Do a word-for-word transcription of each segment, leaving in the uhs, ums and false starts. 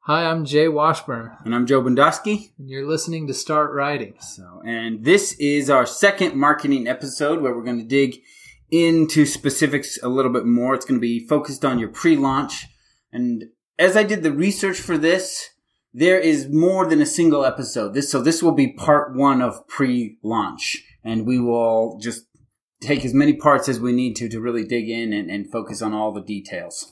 Hi, I'm Jay Washburn. And I'm Joe Bondowski. And you're listening to Start Writing. So, and this is our second marketing episode where we're going to dig into specifics a little bit more. It's going to be focused on your pre-launch. And as I did the research for this, there is more than a single episode. This, so this will be part one of pre-launch. And we will just take as many parts as we need to to really dig in and, and focus on all the details.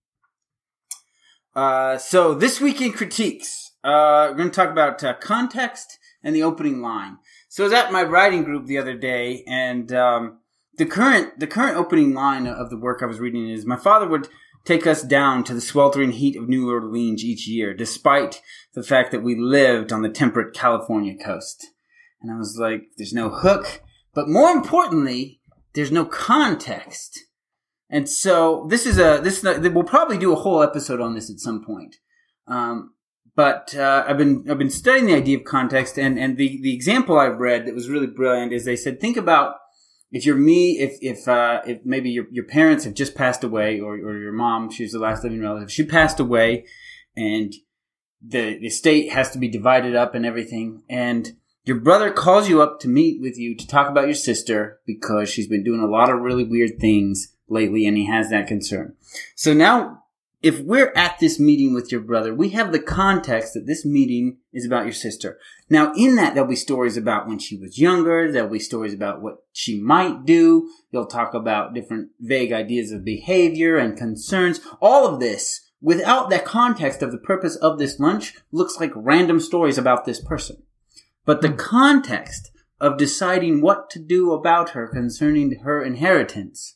Uh, so this week in critiques, uh, we're going to talk about uh, context and the opening line. So I was at my writing group the other day, and um, the current the current opening line of the work I was reading is, my father would take us down to the sweltering heat of New Orleans each year, despite the fact that we lived on the temperate California coast. And I was like, there's no hook, but more importantly, there's no context. And so this is a this we'll probably do a whole episode on this at some point. Um, but uh, I've been I've been studying the idea of context, and, and the, the example I've read that was really brilliant is they said, think about if you're me, if if uh, if maybe your your parents have just passed away, or or your mom, she's the last living relative, she passed away, and the the estate has to be divided up and everything, and your brother calls you up to meet with you to talk about your sister because she's been doing a lot of really weird things lately, and he has that concern. So now, if we're at this meeting with your brother, we have the context that this meeting is about your sister. Now, in that, there'll be stories about when she was younger. There'll be stories about what she might do. You'll talk about different vague ideas of behavior and concerns. All of this, without that context of the purpose of this lunch, looks like random stories about this person. But the context of deciding what to do about her concerning her inheritance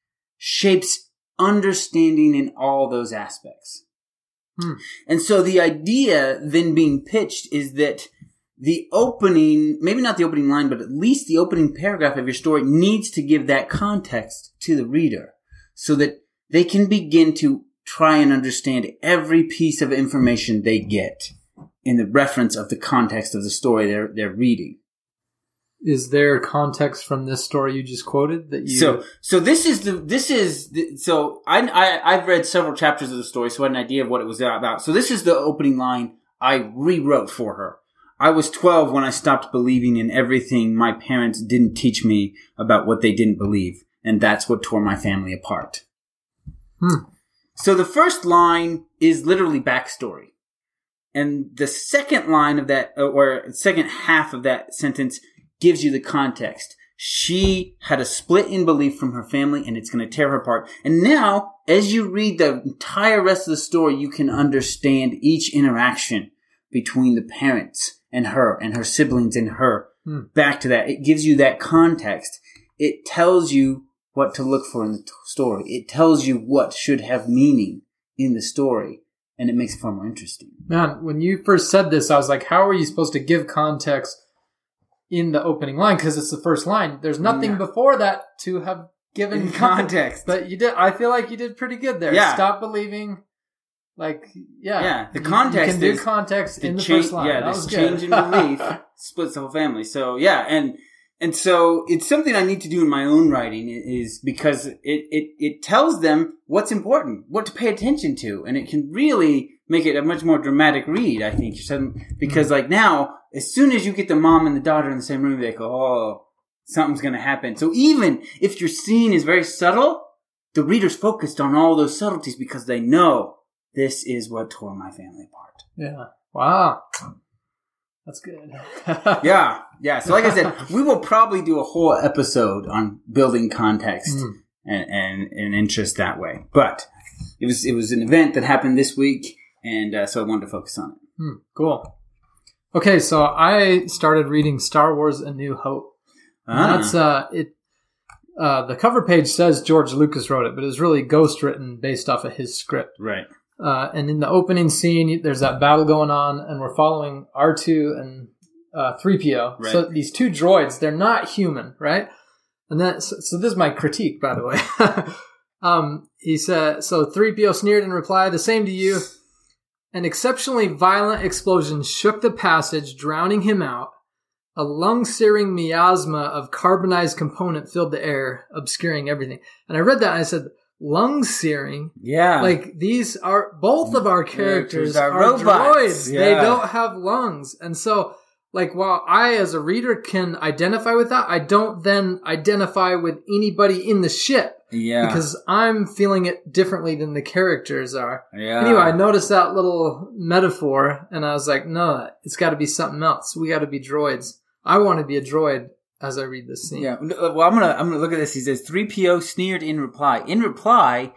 shapes understanding in all those aspects. Hmm. And so the idea then being pitched is that the opening, maybe not the opening line, but at least the opening paragraph of your story needs to give that context to the reader so that they can begin to try and understand every piece of information they get in the reference of the context of the story they're, they're reading. Is there context from this story you just quoted that you? So, so this is the this is the, so I, I I've read several chapters of the story, so I had an idea of what it was about. So this is the opening line I rewrote for her. I was twelve when I stopped believing in everything my parents didn't teach me about what they didn't believe, and that's what tore my family apart. Hmm. So the first line is literally backstory, and the second line of that, or second half of that sentence, gives you the context. She had a split in belief from her family, and it's going to tear her apart. And now, as you read the entire rest of the story, you can understand each interaction between the parents and her, and her siblings and her. Hmm. Back to that. It gives you that context. It tells you what to look for in the t- story. It tells you what should have meaning in the story, and it makes it far more interesting. Man, when you first said this, I was like, how are you supposed to give context in the opening line, because it's the first line? There's nothing yeah. before that to have given context. But you did. I feel like you did pretty good there. Yeah. Stop believing. Like, yeah. Yeah. The context. You can do context in the cha- first line. Yeah. That this was change good. in belief splits the whole family. So yeah, and and so it's something I need to do in my own writing, is because it it it tells them what's important, what to pay attention to, and it can really make it a much more dramatic read, I think. Because like now, as soon as you get the mom and the daughter in the same room, they go, oh, something's going to happen. So even if your scene is very subtle, the reader's focused on all those subtleties because they know this is what tore my family apart. Yeah. Wow. That's good. yeah. Yeah. So like I said, we will probably do a whole episode on building context mm. and, and, and interest that way. But it was, it was an event that happened this week, and uh, so I wanted to focus on it. Hmm, cool. Okay, so I started reading Star Wars: A New Hope. Ah. That's uh, it. Uh, the cover page says George Lucas wrote it, but it was really ghost written based off of his script. Right. Uh, and in the opening scene, there's that battle going on, and we're following R two and uh, three P O. Right. So these two droids, they're not human, right? And then, so, so this is my critique, by the way. um, he said, so three P O sneered in reply, "The same to you." An exceptionally violent explosion shook the passage, drowning him out. A lung-searing miasma of carbonized component filled the air, obscuring everything. And I read that and I said, lung searing. Yeah. Like, these are, both of our characters, Characters are are, robots. droids. Yeah. They don't have lungs. And so, like, while I, as a reader, can identify with that, I don't then identify with anybody in the ship. Yeah. Because I'm feeling it differently than the characters are. Yeah. Anyway, I noticed that little metaphor, and I was like, no, it's got to be something else. We got to be droids. I want to be a droid as I read this scene. Yeah. Well, I'm gonna I'm gonna look at this. He says three P O sneered in reply. In reply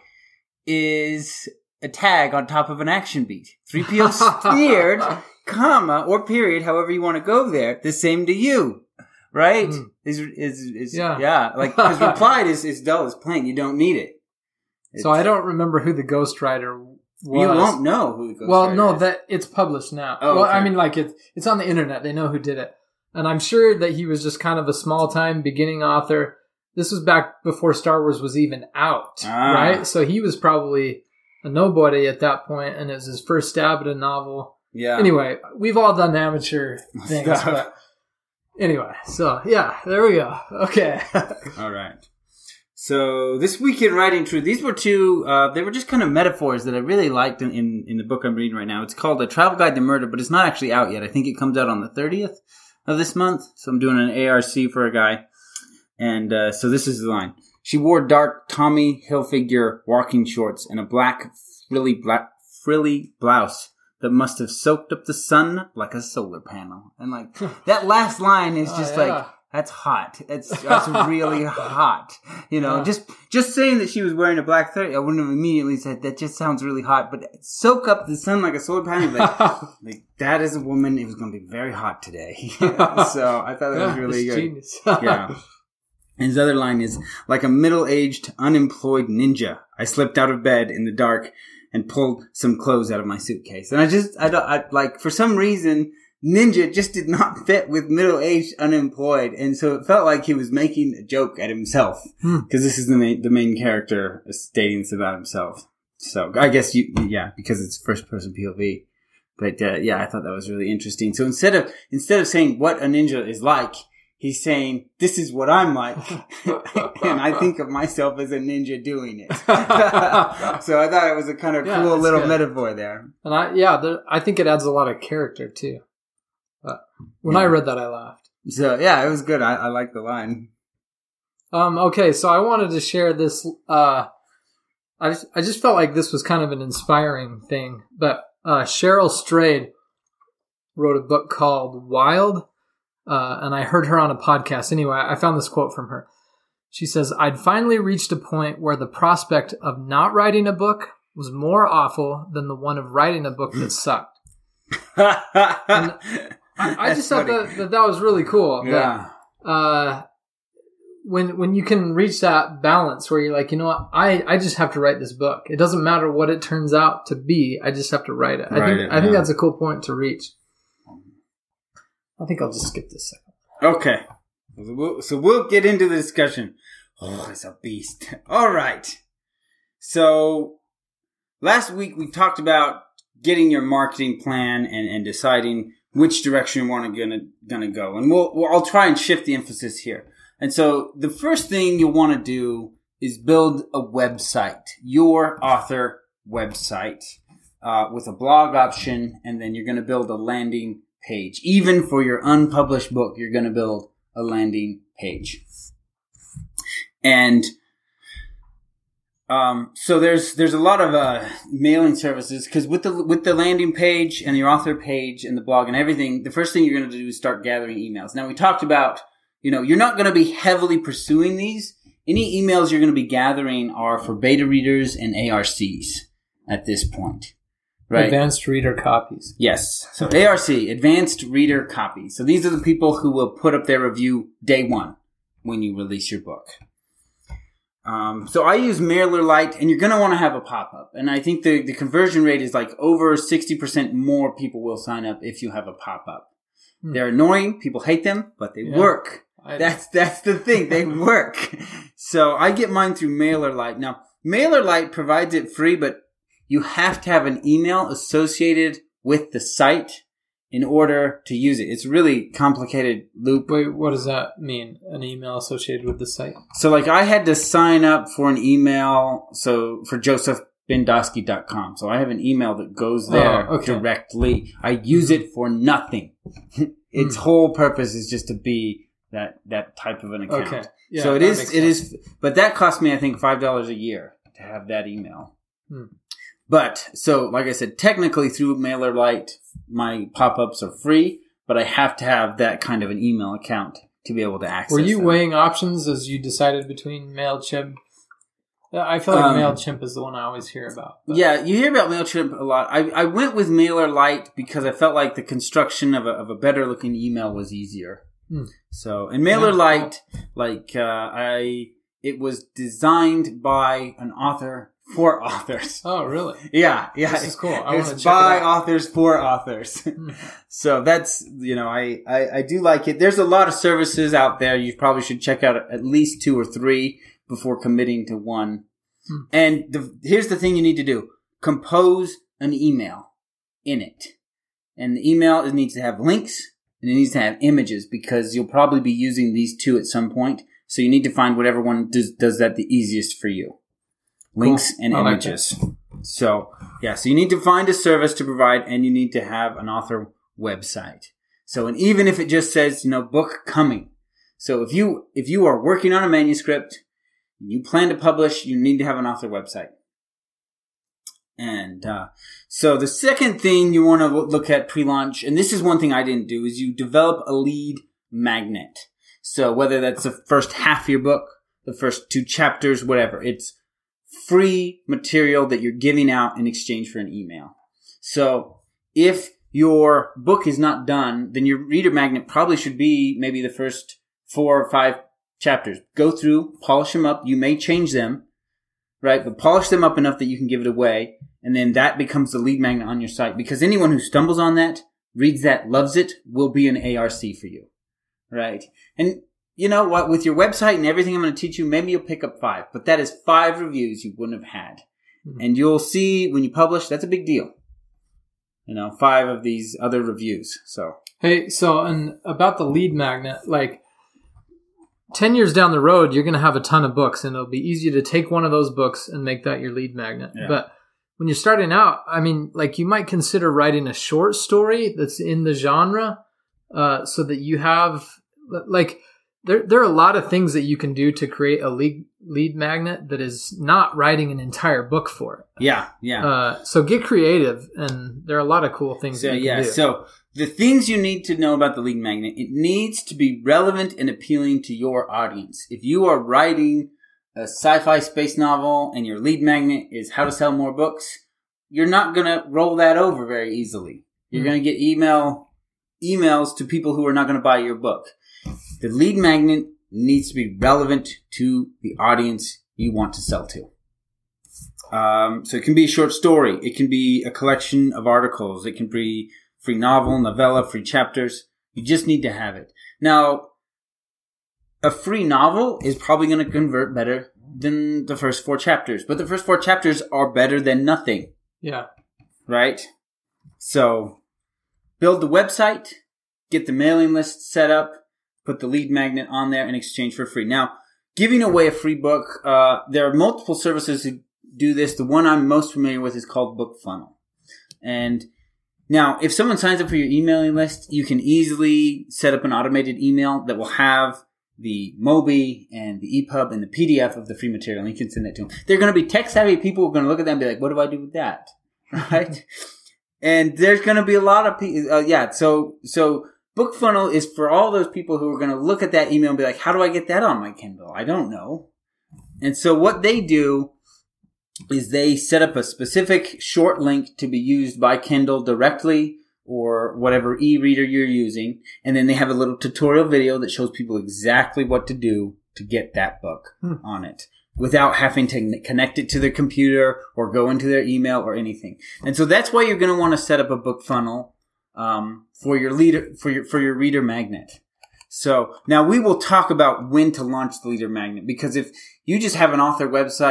is a tag on top of an action beat. three P O sneered, comma or period, however you want to go there. The same to you. Right? Mm. Is is is yeah, yeah. Like because replied is is dull as plain. You don't need it. It's, so I don't remember who the ghostwriter was. You won't know who the ghostwriter well, no, is. that it's published now. Oh, well, okay. I mean, like it's it's on the internet. They know who did it, and I'm sure that he was just kind of a small time beginning author. This was back before Star Wars was even out, ah. right? So he was probably a nobody at that point, and it was his first stab at a novel. Yeah. Anyway, we've all done amateur things, but. Anyway, so yeah, there we go. Okay. All right. So this week in Writing Truth, these were two, uh, they were just kind of metaphors that I really liked in, in, in the book I'm reading right now. It's called A Travel Guide to Murder, but it's not actually out yet. I think it comes out on the thirtieth of this month. So I'm doing an A R C for a guy. And uh, so this is the line. She wore dark Tommy Hilfiger walking shorts and a black frilly, black, frilly blouse that must have soaked up the sun like a solar panel. And like, that last line is just oh, yeah. like, that's hot. It's that's really hot. You know, yeah. just just saying that she was wearing a black thirty, I wouldn't have immediately said, that just sounds really hot. But soak up the sun like a solar panel, like, like that is a woman, it was going to be very hot today. So I thought that yeah, was really good. Genius. Yeah. And his other line is, like a middle-aged, unemployed ninja, I slipped out of bed in the dark and pulled some clothes out of my suitcase. And I just, I don't, I, like, for some reason, ninja just did not fit with middle-aged, unemployed. And so it felt like he was making a joke at himself. Because hmm. this is the main, the main character stating this about himself. So I guess you, yeah, because it's first-person P O V. But, uh, yeah, I thought that was really interesting. So instead of, instead of saying what a ninja is like, he's saying, this is what I'm like. And I think of myself as a ninja doing it. So I thought it was a kind of yeah, cool little good. metaphor there. And I, yeah, there, I think it adds a lot of character too. But when yeah. I read that, I laughed. So yeah, it was good. I, I like the line. Um, okay. So I wanted to share this, uh, I just, I just felt like this was kind of an inspiring thing, but, uh, Cheryl Strayed wrote a book called Wild. Uh, and I heard her on a podcast. Anyway, I found this quote from her. She says, I'd finally reached a point where the prospect of not writing a book was more awful than the one of writing a book that sucked. And I, I just thought that, that that was really cool. Yeah. That, uh, when when you can reach that balance where you're like, you know what, I, I just have to write this book. It doesn't matter what it turns out to be. I just have to write it. I write think it, I think yeah. that's a cool point to reach. I think I'll just skip this second. Okay. So we'll, so we'll get into the discussion. Oh, it's a beast. All right. So last week we talked about getting your marketing plan and, and deciding which direction you want to gonna gonna go. And we'll, we'll I'll try and shift the emphasis here. And so the first thing you'll want to do is build a website, your author website, uh, with a blog option, and then you're going to build a landing page. Even for your unpublished book, you're going to build a landing page. And um, so there's there's a lot of uh, mailing services, because with the with the landing page and your author page and the blog and everything, the first thing you're going to do is start gathering emails. Now, we talked about, you know, you're not going to be heavily pursuing these. Any emails you're going to be gathering are for beta readers and A R Cs at this point. Right. Advanced reader copies. Yes. So A R C, advanced reader copies. So these are the people who will put up their review day one when you release your book. Um, so I use MailerLite, and you're going to want to have a pop-up. And I think the, the conversion rate is like over sixty percent more people will sign up if you have a pop-up. Hmm. They're annoying. People hate them, but they yeah. work. I... That's, that's the thing. They work. So I get mine through MailerLite. Now, MailerLite provides it free, but you have to have an email associated with the site in order to use it. It's a really complicated loop. Wait, what does that mean? An email associated with the site? So like I had to sign up for an email so for joseph bendosky dot com. So I have an email that goes there oh, okay. directly. I use it for nothing. Its mm. whole purpose is just to be that that type of an account. Okay. Yeah, so it is it is but that cost me I think five dollars a year to have that email. Hmm. But so like I said, technically through MailerLite my pop-ups are free, but I have to have that kind of an email account to be able to access Were you them. weighing options as you decided between MailChimp? I feel like um, MailChimp is the one I always hear about. But. Yeah, you hear about MailChimp a lot. I, I went with MailerLite because I felt like the construction of a, of a better-looking email was easier. Hmm. So, and MailerLite, yeah. like, uh, I, it was designed by an author for authors. Oh, really? Yeah, yeah. This is cool. I want to check by it out. authors for authors. So that's, you know, I, I, I do like it. There's a lot of services out there. You probably should check out at least two or three before committing to one. Hmm. And the, here's the thing you need to do. Compose an email in it. And the email it needs to have links and it needs to have images because you'll probably be using these two at some point. So you need to find whatever one does, does that the easiest for you. Links cool. and I images. Like so, yeah, so you need to find a service to provide and you need to have an author website. So, and even if it just says, you know, book coming. So if you, if you are working on a manuscript, you plan to publish, you need to have an author website. And, uh, so the second thing you want to look at pre-launch, and this is one thing I didn't do, is you develop a lead magnet. So whether that's the first half of your book, the first two chapters, whatever, it's free material that you're giving out in exchange for an email. So if your book is not done, then your reader magnet probably should be maybe the first four or five chapters. Go through, polish them up. You may change them, right? But polish them up enough that you can give it away. And then that becomes the lead magnet on your site because anyone who stumbles on that, reads that, loves it, will be an A R C for you, right? And you know what? With your website and everything I'm going to teach you, maybe you'll pick up five. But that is five reviews you wouldn't have had. Mm-hmm. And you'll see when you publish, that's a big deal. You know, five of these other reviews. So Hey, so and about the lead magnet, like ten years down the road, you're going to have a ton of books. And it'll be easy to take one of those books and make that your lead magnet. Yeah. But when you're starting out, I mean, like you might consider writing a short story that's in the genre uh, so that you have, like... There, there are a lot of things that you can do to create a lead, lead magnet that is not writing an entire book for it. Yeah, yeah. Uh, so get creative, and there are a lot of cool things so, that you yeah, can do. So the things you need to know about the lead magnet, it needs to be relevant and appealing to your audience. If you are writing a sci-fi space novel and your lead magnet is how to sell more books, you're not going to roll that over very easily. You're mm-hmm. going to get email emails to people who are not going to buy your book. The lead magnet needs to be relevant to the audience you want to sell to. Um, so it can be a short story. It can be a collection of articles. It can be free novel, novella, free chapters. You just need to have it. Now, a free novel is probably going to convert better than the first four chapters. But the first four chapters are better than nothing. Yeah. Right? So, build the website. Get the mailing list set up. Put the lead magnet on there in exchange for free. Now, giving away a free book, uh, there are multiple services who do this. The one I'm most familiar with is called BookFunnel. And now, if someone signs up for your emailing list, you can easily set up an automated email that will have the Mobi and the E P U B and the P D F of the free material, and you can send that to them. They're going to be tech-savvy people who are going to look at that and be like, what do I do with that? Right? And there's going to be a lot of people, uh, yeah, so, so, BookFunnel is for all those people who are going to look at that email and be like, how do I get that on my Kindle? I don't know. And so what they do is they set up a specific short link to be used by Kindle directly or whatever e-reader you're using. And then they have a little tutorial video that shows people exactly what to do to get that book hmm. on it without having to connect it to their computer or go into their email or anything. And so that's why you're going to want to set up a BookFunnel Um, for your leader, for your, for your reader magnet. So now we will talk about when to launch the leader magnet, because if you just have an author website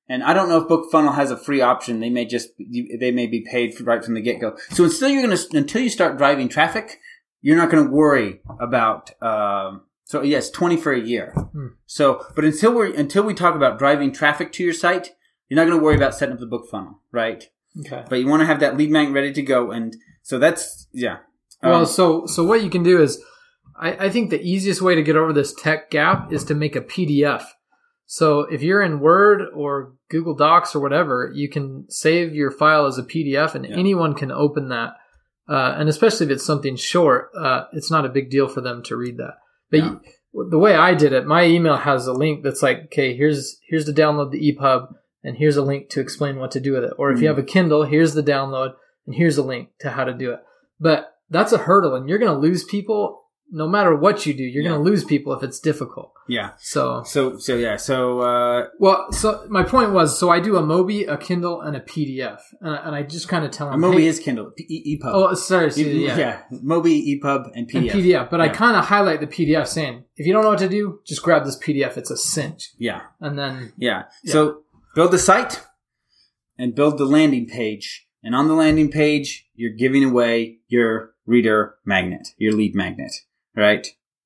And I don't know if BookFunnel has a free option. They may just they may be paid right from the get go. So until you're gonna until you start driving traffic, you're not going to worry about. Um, so yes, twenty for a year. Hmm. So, but until we until we talk about driving traffic to your site, you're not going to worry about setting up the BookFunnel, right? Okay. But you want to have that lead magnet ready to go, and so that's yeah. Um, well, so so what you can do is, I, I think the easiest way to get over this tech gap is to make a P D F. So if you're in Word or Google Docs or whatever, you can save your file as a P D F, and yeah. anyone can open that. Uh, and especially if it's something short, uh, it's not a big deal for them to read that. But yeah. you, the way I did it, my email has a link that's like, okay, here's here's to download the E P U B, and here's a link to explain what to do with it. Or if mm-hmm. you have a Kindle, here's the download, and here's a link to how to do it. But that's a hurdle, and you're going to lose people no matter what you do. You're yeah. going to lose people if it's difficult. Yeah. So, so, so yeah. So, uh, well, so my point was, so I do a Mobi, a Kindle, and a P D F, and I, and I just kind of tell them. A Mobi hey, is Kindle, e- E P U B. Oh, sorry, so, yeah. yeah, Mobi, E P U B, and P D F. And P D F, but yeah. I kind of highlight the P D F, saying, if you don't know what to do, just grab this P D F. It's a cinch. Yeah. And then yeah. yeah. So build the site and build the landing page, and on the landing page, you're giving away your reader magnet, your lead magnet, right?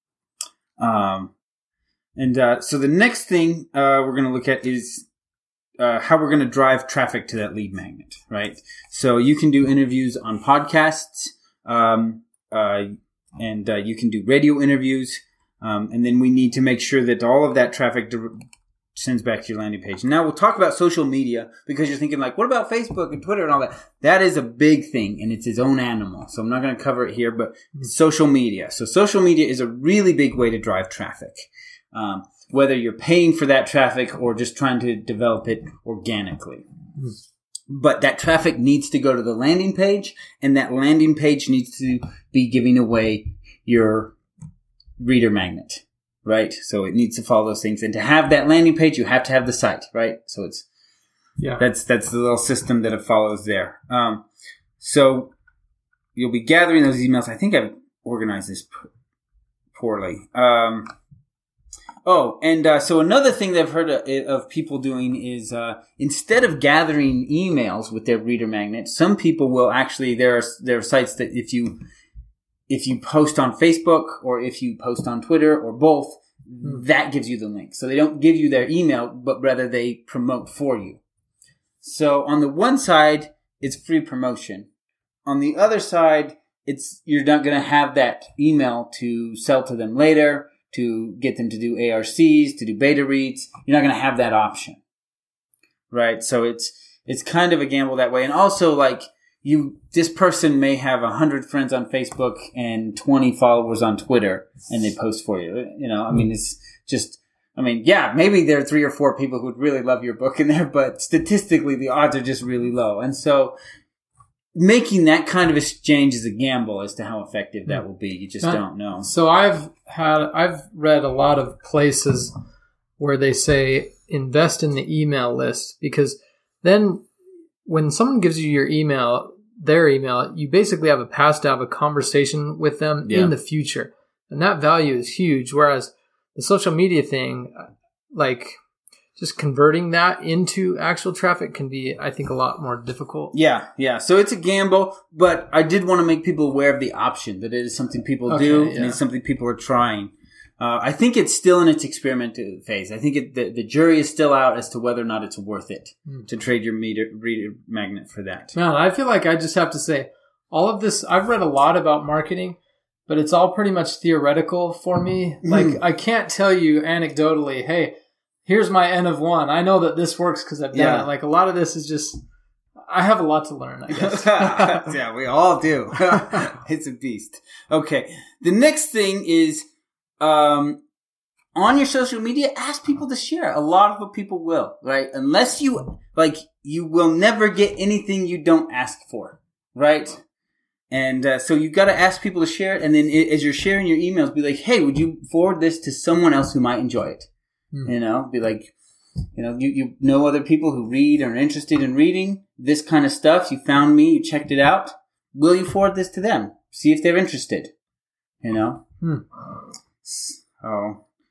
Um, and, uh, so the next thing, uh, we're going to look at is, uh, how we're going to drive traffic to that lead magnet, right? So you can do interviews on podcasts, um, uh, and, uh, you can do radio interviews. Um, and then we need to make sure that all of that traffic di- sends back to your landing page. Now we'll talk about social media, because you're thinking like, what about Facebook and Twitter and all that? That is a big thing, and it's its own animal. So I'm not going to cover it here, but social media. So social media is a really big way to drive traffic. Um, whether you're paying for that traffic or just trying to develop it organically. Mm-hmm. But that traffic needs to go to the landing page, and that landing page needs to be giving away your reader magnet. Right? So it needs to follow those things. And to have that landing page, you have to have the site, right? So it's, yeah, that's, that's the little system that it follows there. Um, so you'll be gathering those emails. I think I've organized this p- poorly. Um, oh, and, uh, so another thing that I've heard of, of people doing is, uh, instead of gathering emails with their reader magnet, some people will actually, there are, there are sites that if you, If you post on Facebook or if you post on Twitter or both, mm. that gives you the link. So they don't give you their email, but rather they promote for you. So on the one side, it's free promotion. On the other side, it's you're not going to have that email to sell to them later, to get them to do A R Cs, to do beta reads. You're not going to have that option. Right? So it's it's kind of a gamble that way. And also, like, You, this person may have a hundred friends on Facebook and twenty followers on Twitter, and they post for you. You know, I mean, it's just, I mean, yeah, maybe there are three or four people who would really love your book in there, but statistically, the odds are just really low. And so, making that kind of exchange is a gamble as to how effective that will be. You just uh, don't know. So I've had, I've read a lot of places where they say invest in the email list, because then when someone gives you your email, their email, you basically have a pass to have a conversation with them yeah. in the future. And that value is huge. Whereas the social media thing, like just converting that into actual traffic can be, I think, a lot more difficult. Yeah, yeah. So it's a gamble, but I did want to make people aware of the option, that it is something people okay, do yeah. and it's something people are trying. Uh, I think it's still in its experimental phase. I think it, the, the jury is still out as to whether or not it's worth it mm. to trade your meter, reader magnet for that. Man, I feel like I just have to say, all of this, I've read a lot about marketing, but it's all pretty much theoretical for me. Mm. Like, I can't tell you anecdotally, hey, here's my N of one. I know that this works because I've done yeah. it. Like, a lot of this is just, I have a lot to learn, I guess. Yeah, we all do. It's a beast. Okay. The next thing is, Um, on your social media, ask people to share. A lot of people will, right? Unless you, like, you will never get anything you don't ask for, right? And, uh, so you gotta ask people to share it. And then as you're sharing your emails, be like, hey, would you forward this to someone else who might enjoy it? Hmm. You know, be like, you know, you, you know other people who read or are interested in reading this kind of stuff. You found me, you checked it out. Will you forward this to them? See if they're interested, you know? Hmm. Oh,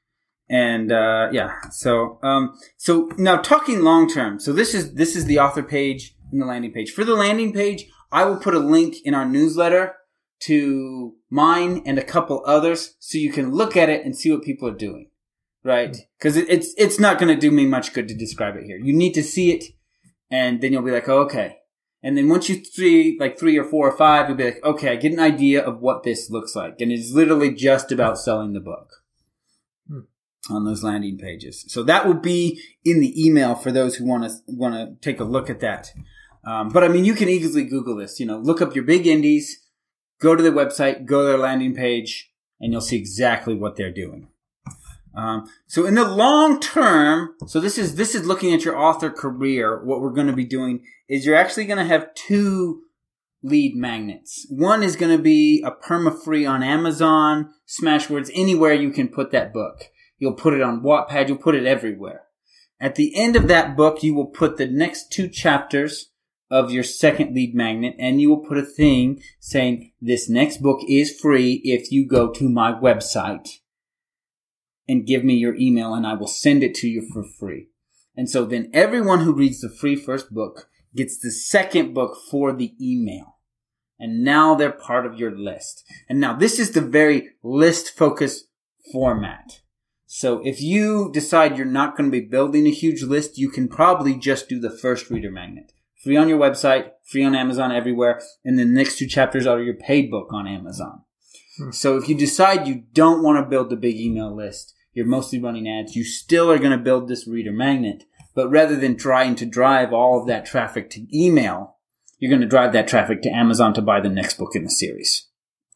And uh, yeah, so um, so now talking long term. So this is this is the author page and the landing page. For the landing page, I will put a link in our newsletter to mine and a couple others, so you can look at it and see what people are doing, right? Because it, it's it's not going to do me much good to describe it here. You need to see it, and then you'll be like, oh, okay. And then once you see like three or four or five, you'll be like, okay, I get an idea of what this looks like, and it's literally just about selling the book. On those landing pages. So that will be in the email for those who want to want to take a look at that. Um, but I mean, you can easily Google this. You know, look up your big indies, go to their website, go to their landing page, and you'll see exactly what they're doing. Um, so in the long term, so this is this is looking at your author career. What we're going to be doing is you're actually going to have two lead magnets. One is going to be a perma-free on Amazon, Smashwords, anywhere you can put that book. You'll put it on Wattpad. You'll put it everywhere. At the end of that book, you will put the next two chapters of your second lead magnet, and you will put a thing saying, this next book is free if you go to my website and give me your email, and I will send it to you for free. And so then everyone who reads the free first book gets the second book for the email. And now they're part of your list. And now this is the very list-focused format. So if you decide you're not going to be building a huge list, you can probably just do the first reader magnet. Free on your website, free on Amazon everywhere, and then the next two chapters are your paid book on Amazon. Hmm. So if you decide you don't want to build the big email list, you're mostly running ads, you still are going to build this reader magnet. But rather than trying to drive all of that traffic to email, you're going to drive that traffic to Amazon to buy the next book in the series.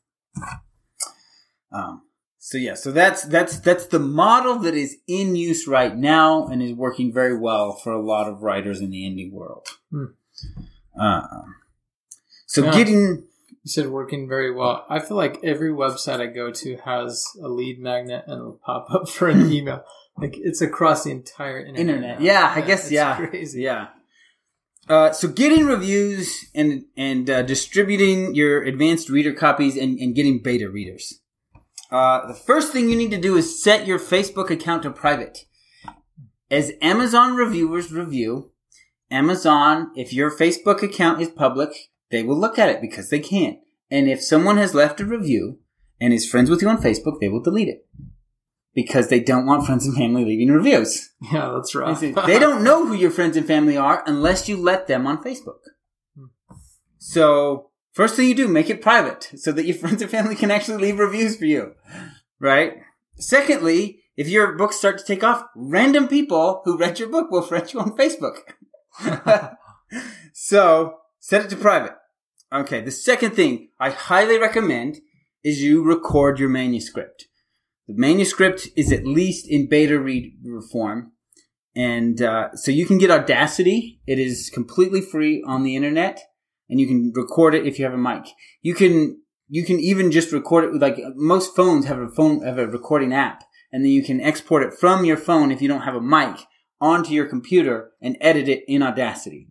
Um, So yeah, so that's that's that's the model that is in use right now and is working very well for a lot of writers in the indie world. Hmm. Uh, so yeah, getting you said working very well. I feel like every website I go to has a lead magnet and a pop up for an email. Like it's across the entire internet. Internet, yeah, yeah, I guess, it's yeah, crazy. yeah. Uh, so getting reviews and and uh, distributing your advanced reader copies and, and getting beta readers. Uh, the first thing you need to do is set your Facebook account to private. As Amazon reviewers review, Amazon, if your Facebook account is public, they will look at it because they can. And if someone has left a review and is friends with you on Facebook, they will delete it. Because they don't want friends and family leaving reviews. Yeah, that's right. They don't know who your friends and family are unless you let them on Facebook. So first thing you do, make it private so that your friends and family can actually leave reviews for you, right? Secondly, if your books start to take off, random people who read your book will friend you on Facebook. So set it to private. Okay, the second thing I highly recommend is you record your manuscript. The manuscript is at least in beta reader form. And uh, so you can get Audacity. It is completely free on the internet. And you can record it if you have a mic. You can you can even just record it with, like, most phones have a phone have a recording app, and then you can export it from your phone if you don't have a mic onto your computer and edit it in Audacity.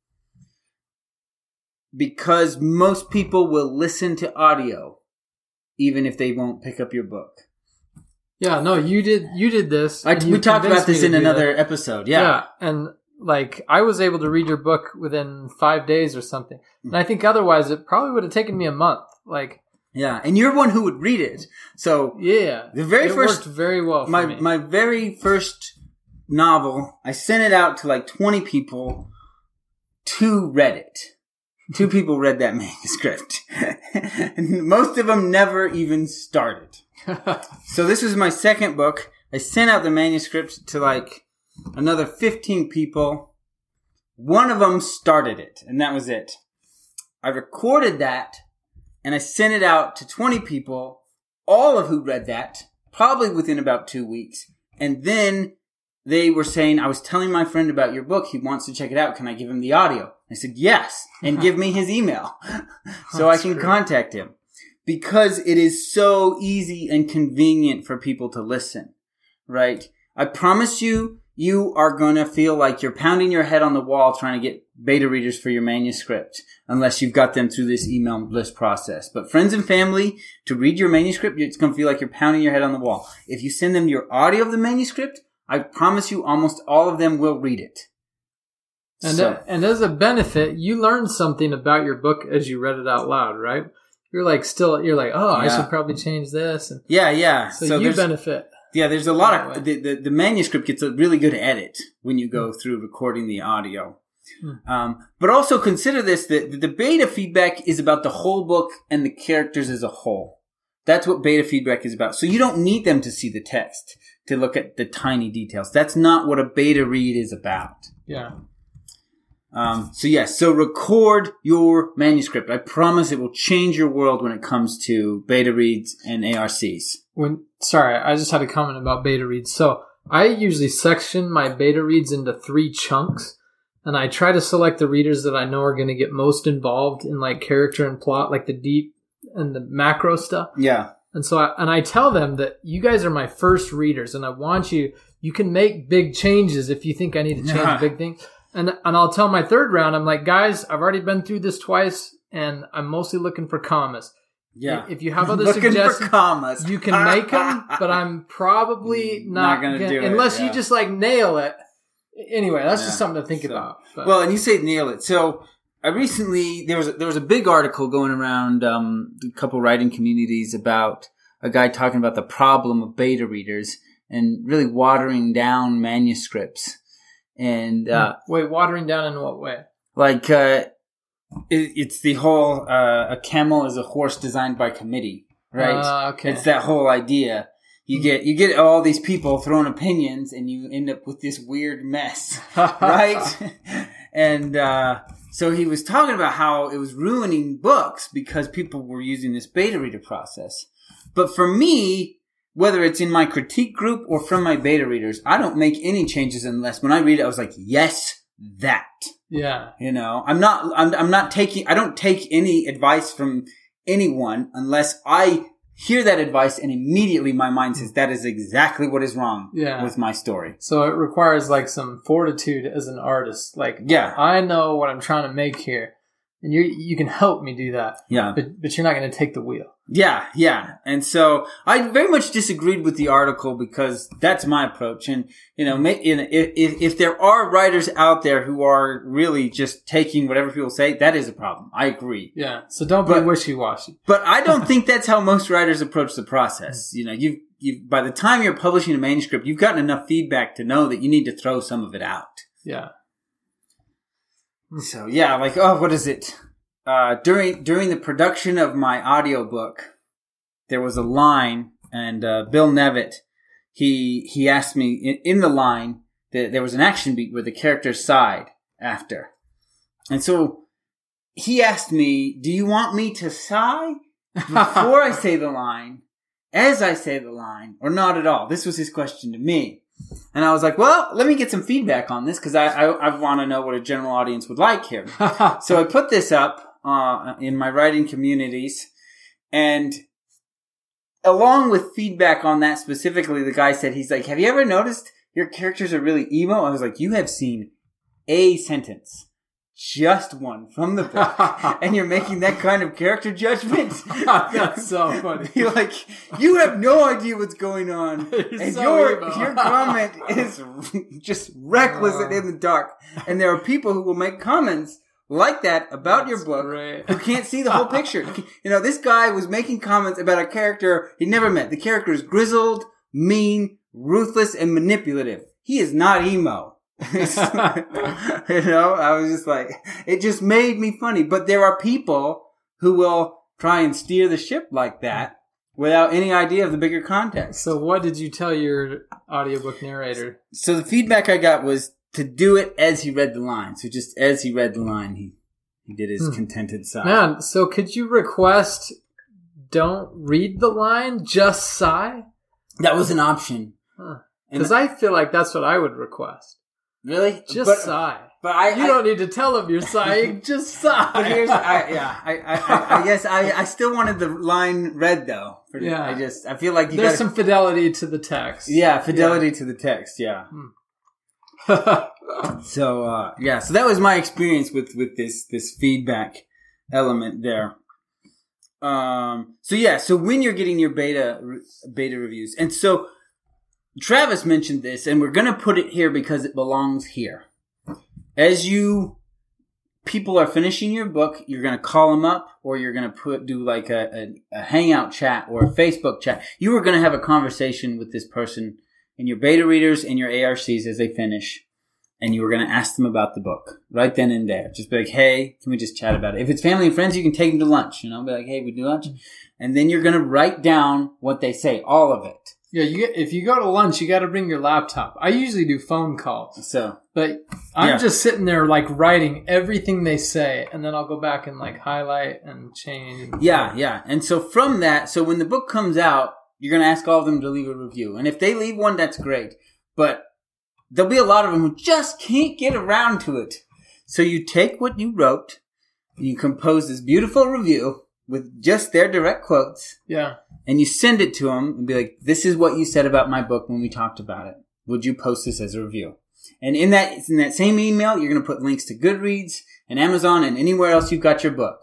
Because most people will listen to audio even if they won't pick up your book. Yeah, no, you did you did this. I, we talked about this in another that. episode. Yeah. Yeah, and like, I was able to read your book within five days or something. And I think otherwise it probably would have taken me a month. Like, yeah, and you're one who would read it. So, yeah, the very it first, worked very well for my, me. My very first novel, I sent it out to like twenty people. Two read it. Two people read that manuscript. And most of them never even started. So this was my second book. I sent out the manuscript to like another fifteen people. One of them started it, and that was it. I recorded that, and I sent it out to twenty people, all of who read that, probably within about two weeks. And then they were saying, I was telling my friend about your book. He wants to check it out. Can I give him the audio? I said, yes, and give me his email so I can great. contact him. Because it is so easy and convenient for people to listen, right? I promise you, you are going to feel like you're pounding your head on the wall trying to get beta readers for your manuscript unless you've got them through this email list process. But friends and family, to read your manuscript, it's going to feel like you're pounding your head on the wall. If you send them your audio of the manuscript, I promise you almost all of them will read it. And, So- uh, and as a benefit, you learned something about your book as you read it out loud, right? You're like still, you're like, oh, I Yeah. should probably change this. And Yeah, yeah. so, So you there's- benefit. Yeah, there's a lot That of the, the the manuscript gets a really good edit when you go through recording the audio. Hmm. Um, but also consider this: that the beta feedback is about the whole book and the characters as a whole. That's what beta feedback is about. So you don't need them to see the text to look at the tiny details. That's not what a beta read is about. Yeah. Um, so yes, so record your manuscript. I promise it will change your world when it comes to beta reads and A R Cs. When sorry, I just had a comment about beta reads. So I usually section my beta reads into three chunks, and I try to select the readers that I know are going to get most involved in like character and plot, like the deep and the macro stuff. Yeah. And so I, and I tell them that you guys are my first readers, and I want you. You can make big changes if you think I need to change Yeah. big things. And and I'll tell my third round, I'm like, guys, I've already been through this twice, and I'm mostly looking for commas. Yeah. If you have other Looking suggestions, for commas. you can make them, but I'm probably not, Not gonna gonna do it, unless yeah. you just like nail it. Anyway, that's Yeah. just something to think So- about. But, Well, and you say nail it. So I recently there was a, there was a big article going around um, a couple writing communities about a guy talking about the problem of beta readers and really watering down manuscripts. And uh, wait, watering down in what way? like uh, it, it's the whole uh, a camel is a horse designed by committee, right? Uh, okay. It's that whole idea. You get you get all these people throwing opinions, and you end up with this weird mess, right? And uh, so he was talking about how it was ruining books because people were using this beta reader process. But for me, whether it's in my critique group or from my beta readers, I don't make any changes unless when I read it, I was like, yes, that. Yeah. You know, I'm not, I'm, I'm not taking, I don't take any advice from anyone unless I hear that advice and immediately my mind says that is exactly what is wrong Yeah. with my story. So it requires like some fortitude as an artist. Like, Yeah. I know what I'm trying to make here, and you you can help me do that. Yeah. But but you're not going to take the wheel. Yeah, yeah. And so I very much disagreed with the article because that's my approach. And, you know, ma- in- if, if there are writers out there who are really just taking whatever people say, that is a problem. I agree. Yeah. So don't be But- wishy-washy. But I don't think that's how most writers approach the process. You know, you you by the time you're publishing a manuscript, you've gotten enough feedback to know that you need to throw some of it out. Yeah. So yeah, like oh, what is it? Uh, during during the production of my audiobook, there was a line, and uh, Bill Nevitt, he he asked me in, in the line that there was an action beat where the characters sighed after, and so he asked me, "Do you want me to sigh before I say the line, as I say the line, or not at all?" This was his question to me. And I was like, well, let me get some feedback on this because I, I, I want to know what a general audience would like here. So I put this up uh, in my writing communities, and along with feedback on that specifically, the guy said, he's like, have you ever noticed your characters are really emo? I was like, you have seen a sentence. Just one from the book, and you're making that kind of character judgment. That's so funny. You're like, you have no idea what's going on, You're and so your emo. your comment is just reckless and in the dark. And there are people who will make comments like that about your That's book great. who can't see the whole picture. You know, this guy was making comments about a character he never met. The character is grizzled, mean, ruthless, and manipulative. He is not emo. You know, I was just like, it just made me funny. But there are people who will try and steer the ship like that without any idea of the bigger context. So what did you tell your audiobook narrator? So the feedback I got was to do it as he read the line. So just as he read the line, he, he did his Hmm. contented sigh. Man, so could you request don't read the line, just sigh? That was an option. Huh. And- Because I feel like that's what I would request. Really? Just but, sigh. But I, You I, don't need to tell them you're sighing, just sigh. But here's, I, yeah, I, I, I, I guess I, I still wanted the line read though. For, Yeah. I just, I feel like you There's got some fidelity to the text. yeah, fidelity to the text. Yeah. So uh, yeah, so that was my experience with, with this this feedback element there. Um, so yeah, so when you're getting your beta beta reviews, and so Travis mentioned this, and we're gonna put it here because it belongs here. As you people are finishing your book, you're gonna call them up, or you're gonna put do like a, a, a hangout chat or a Facebook chat. You are gonna have a conversation with this person and your beta readers and your A R Cs as they finish. And you were going to ask them about the book right then and there. Just be like, hey, can we just chat about it? If it's family and friends, you can take them to lunch. You know, be like, hey, we do lunch. And then you're going to write down what they say, all of it. Yeah, you get, if you go to lunch, you got to bring your laptop. I usually do phone calls. So, but I'm yeah. just sitting there like writing everything they say, and then I'll go back and like highlight and change. And yeah, stuff. yeah. And so from that, so when the book comes out, you're going to ask all of them to leave a review. And if they leave one, that's great. But there'll be a lot of them who just can't get around to it. So you take what you wrote, and you compose this beautiful review with just their direct quotes. Yeah. And you send it to them and be like, this is what you said about my book when we talked about it. Would you post this as a review? And in that, in that same email, you're going to put links to Goodreads and Amazon and anywhere else you've got your book.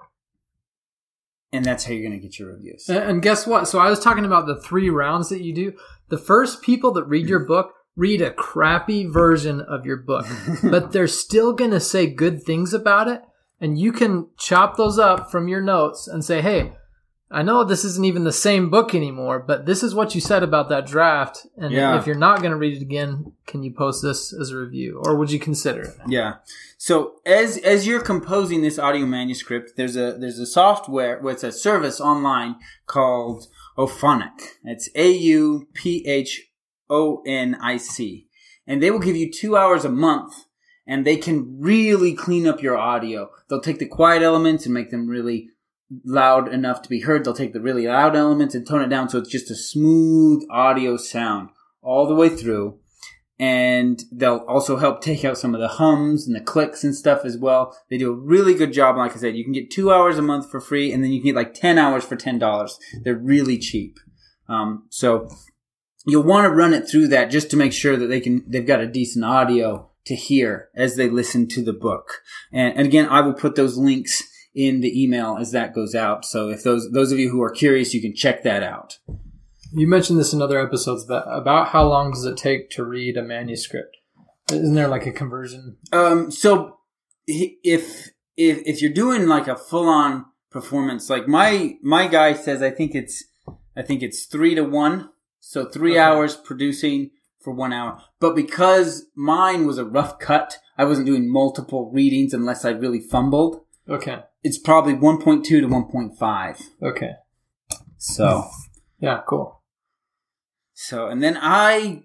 And that's how you're going to get your reviews. And guess what? So I was talking about the three rounds that you do. The first people that read your book read a crappy version of your book, but they're still going to say good things about it. And you can chop those up from your notes and say, hey, I know this isn't even the same book anymore, but this is what you said about that draft. And yeah. if you're not going to read it again, can you post this as a review, or would you consider it? Yeah. So as as you're composing this audio manuscript, there's a there's a software, well, it's a service online called Auphonic. It's A U P H O N I C. And they will give you two hours a month, and they can really clean up your audio. They'll take the quiet elements and make them really loud enough to be heard. They'll take the really loud elements and tone it down so it's just a smooth audio sound all the way through. And they'll also help take out some of the hums and the clicks and stuff as well. They do a really good job. Like I said, you can get two hours a month for free, and then you can get like ten hours for ten dollars. They're really cheap. Um, so you'll want to run it through that just to make sure that they can, they've got a decent audio to hear as they listen to the book. And, and again, I will put those links in the email as that goes out. So if those, those of you who are curious, you can check that out. You mentioned this in other episodes, but about how long does it take to read a manuscript? Isn't there like a conversion? Um, so if, if, if you're doing like a full on performance, like my, my guy says, I think it's, I think it's three to one. So three okay. hours producing for one hour. But because mine was a rough cut, I wasn't doing multiple readings unless I really fumbled. Okay. It's probably one point two to one point five. Okay. So. Yeah, cool. So, and then I,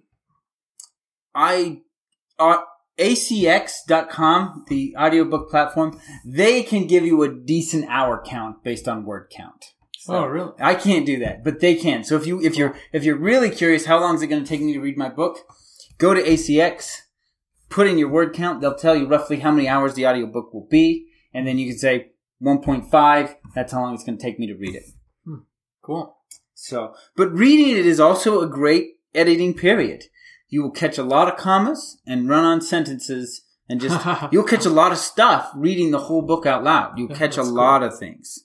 I, uh, A C X dot com, the audiobook platform, they can give you a decent hour count based on word count. So oh, really? I can't do that, but they can. So if you, if you're, if you're really curious, how long is it going to take me to read my book? Go to A C X, put in your word count. They'll tell you roughly how many hours the audiobook will be. And then you can say one point five. That's how long it's going to take me to read it. Hmm. Cool. So, but reading it is also a great editing period. You will catch a lot of commas and run-on sentences, and just, you'll catch a lot of stuff reading the whole book out loud. You'll catch a lot cool. of things.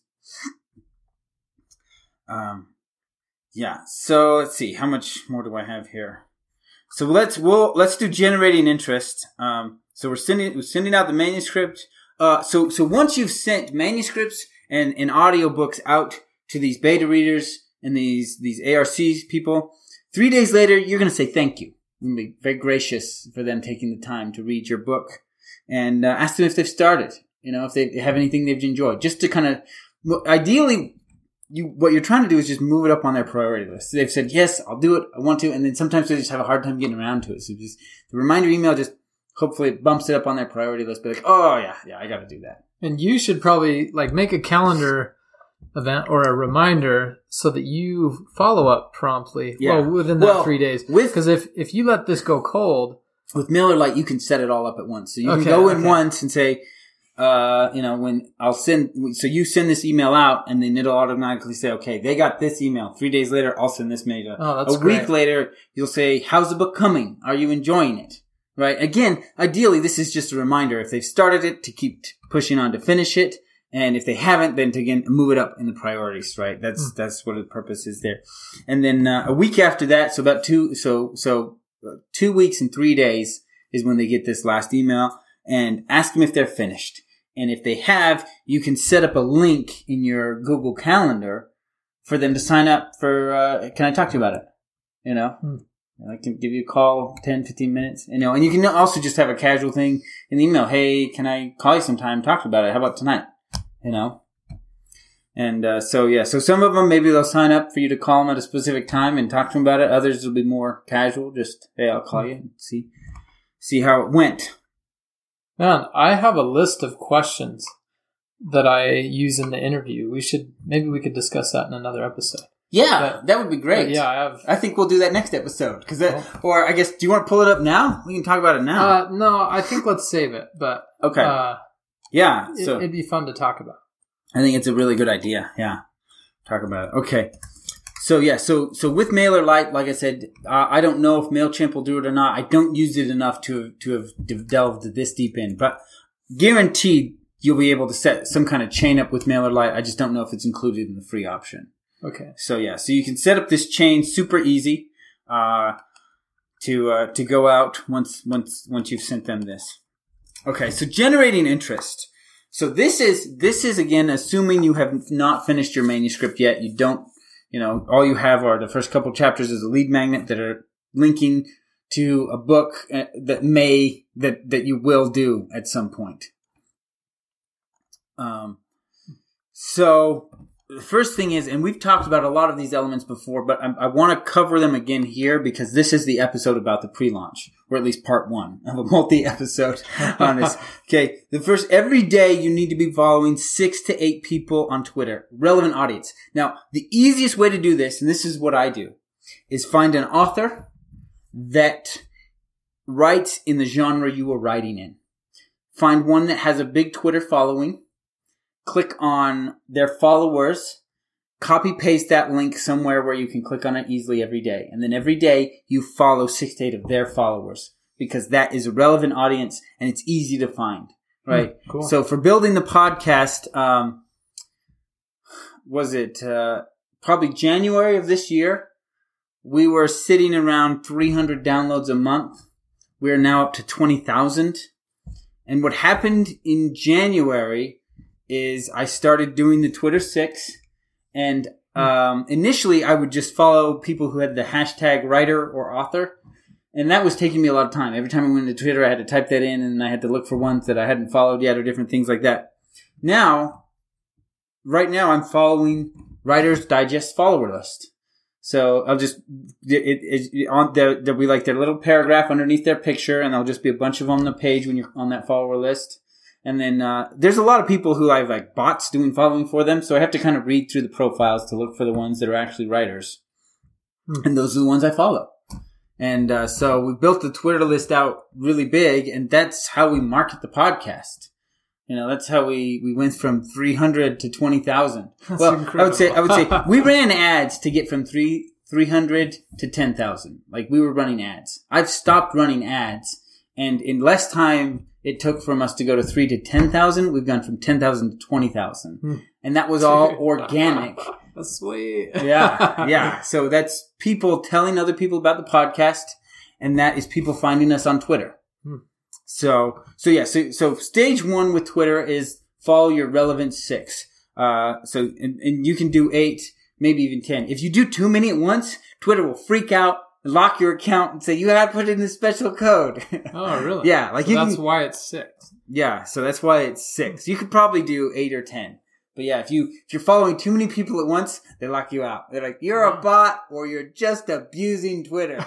Um, yeah. So let's see. How much more do I have here? So let's, we'll, let's do generating interest. Um, so we're sending, we're sending out the manuscript. Uh, so, so once you've sent manuscripts and, and audiobooks out to these beta readers and these, these A R Cs people, three days later, you're going to say thank you. You're going to be very gracious for them taking the time to read your book, and uh, ask them if they've started, you know, if they have anything they've enjoyed, just to kind of, ideally, you, what you're trying to do is just move it up on their priority list. So they've said, yes, I'll do it. I want to. And then sometimes they just have a hard time getting around to it. So just the reminder email, just hopefully it bumps it up on their priority list. Be like, oh yeah, yeah, I got to do that. And you should probably like make a calendar event or a reminder so that you follow up promptly. Yeah. Well, within that well, three days. Because if, if you let this go cold. With MailerLite, you can set it all up at once. So you okay, can go in okay. once and say, uh, you know, when I'll send, so you send this email out, and then it'll automatically say, okay, they got this email. Three days later, I'll send this mail. Oh, that's A great. week later, you'll say, how's the book coming? Are you enjoying it? right? Again, ideally, this is just a reminder. If they've started it, to keep pushing on to finish it. And if they haven't, then to, again, move it up in the priorities, right? That's, mm. that's what the purpose is there. And then, uh, a week after that, so about two, so, so uh, two weeks and three days is when they get this last email, and ask them if they're finished. And if they have, you can set up a link in your Google Calendar for them to sign up for, uh, can I talk to you about it? You know? Mm. I can give you a call, ten, fifteen minutes, you know, and you can also just have a casual thing in the email. Hey, can I call you sometime, talk about it? How about tonight? You know, and uh, so yeah, so some of them maybe they'll sign up for you to call them at a specific time and talk to them about it. Others will be more casual, just hey, I'll call you and see see how it went. Man, I have a list of questions that I use in the interview. We should maybe we could discuss that in another episode. Yeah, but, that would be great. Yeah, I have. I think we'll do that next episode because that, oh. or I guess, do you want to pull it up now? We can talk about it now. Uh, no, I think let's save it. But okay. Uh, Yeah, so it'd be fun to talk about. I think it's a really good idea. Yeah, talk about it. Okay, so yeah, so so with MailerLite, like I said, uh, I don't know if Mailchimp will do it or not. I don't use it enough to to have delved this deep in, but guaranteed you'll be able to set some kind of chain up with MailerLite. I just don't know if it's included in the free option. Okay. So yeah, so you can set up this chain super easy uh, to uh, to go out once once once you've sent them this. Okay, so generating interest. So this is, this is again, assuming you have not finished your manuscript yet. You don't, you know, all you have are the first couple chapters as a lead magnet that are linking to a book that may, that, that you will do at some point. Um, so the first thing is, and we've talked about a lot of these elements before, but I, I want to cover them again here because this is the episode about the pre-launch, or at least part one of a multi-episode on this. Okay, the first, every day you need to be following six to eight people on Twitter, relevant audience. Now, the easiest way to do this, and this is what I do, is find an author that writes in the genre you are writing in. Find one that has a big Twitter following. Click on their followers, copy paste that link somewhere where you can click on it easily every day. And then every day you follow six to eight of their followers because that is a relevant audience and it's easy to find, right? Mm, cool. So for building the podcast, um, was it, uh, probably January of this year, we were sitting around three hundred downloads a month. We're now up to twenty thousand. And what happened in January is I started doing the Twitter six, and um, initially I would just follow people who had the hashtag writer or author, and that was taking me a lot of time. Every time I went to Twitter, I had to type that in, and I had to look for ones that I hadn't followed yet or different things like that. Now, right now I'm following Writer's Digest follower list. So I'll just, it, it, it on there, there'll be like their little paragraph underneath their picture, and there'll just be a bunch of them on the page when you're on that follower list. And then, uh, there's a lot of people who I have like bots doing following for them. So I have to kind of read through the profiles to look for the ones that are actually writers. Hmm. And those are the ones I follow. And, uh, so we built the Twitter list out really big, and that's how we market the podcast. You know, that's how we, we went from three hundred to twenty thousand. Well, incredible. I would say, I would say we ran ads to get from three, three hundred to ten thousand. Like we were running ads. I've stopped running ads, and in less time it took from us to go to three to ten thousand, we've gone from ten thousand to twenty thousand. Hmm. And that was all organic. That's sweet. Yeah. Yeah. So that's people telling other people about the podcast, and that is people finding us on Twitter. Hmm. So, so yeah, so, so stage one with Twitter is follow your relevant six. Uh, so, and, and you can do eight, maybe even ten. If you do too many at once, Twitter will freak out, lock your account, and say, you have to put in the special code. Oh, really? Yeah. Like so you that's can, why it's six. Yeah. So that's why it's six. You could probably do eight or ten. But yeah, if you, if you're following too many people at once, they lock you out. They're like, you're a bot or you're just abusing Twitter.